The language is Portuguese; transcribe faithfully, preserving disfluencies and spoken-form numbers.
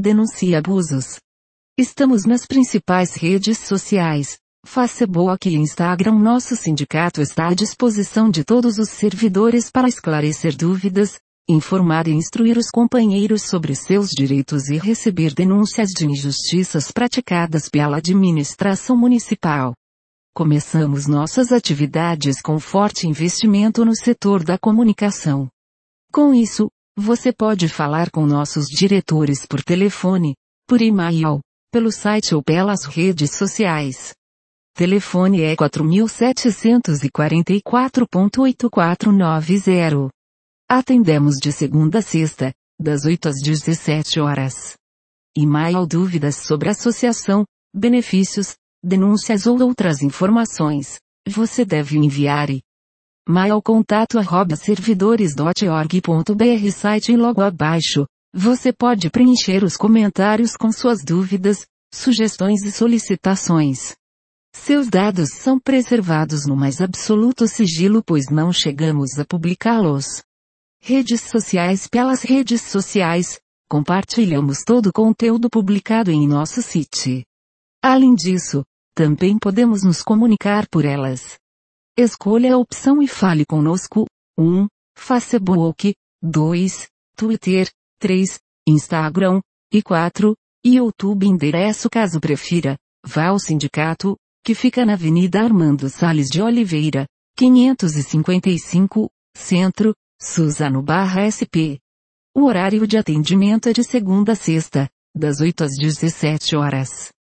Denuncie abusos. Estamos nas principais redes sociais, Facebook e Instagram. Nosso sindicato está à disposição de todos os servidores para esclarecer dúvidas, informar e instruir os companheiros sobre seus direitos e receber denúncias de injustiças praticadas pela administração municipal. Começamos nossas atividades com forte investimento no setor da comunicação. Com isso, você pode falar com nossos diretores por telefone, por e-mail, pelo site ou pelas redes sociais. Telefone é quatro sete quatro quatro, oito quatro nove zero. Atendemos de segunda a sexta, das oito às dezessete horas. E-mail: dúvidas sobre associação, benefícios, denúncias ou outras informações, você deve enviar e mail contato arroba servidores ponto org ponto br. Site e logo abaixo, você pode preencher os comentários com suas dúvidas, sugestões e solicitações. Seus dados são preservados no mais absoluto sigilo, pois não chegamos a publicá-los. Redes sociais. Pelas redes sociais, compartilhamos todo o conteúdo publicado em nosso site. Além disso, também podemos nos comunicar por elas. Escolha a opção e fale conosco. um. Facebook. dois. Twitter. três. Instagram. E quatro. YouTube. Endereço caso prefira, vá ao sindicato, que fica na Avenida Armando Salles de Oliveira, quinhentos e cinquenta e cinco, Centro, Suzano barra S P. O horário de atendimento é de segunda a sexta, das oito às dezessete horas.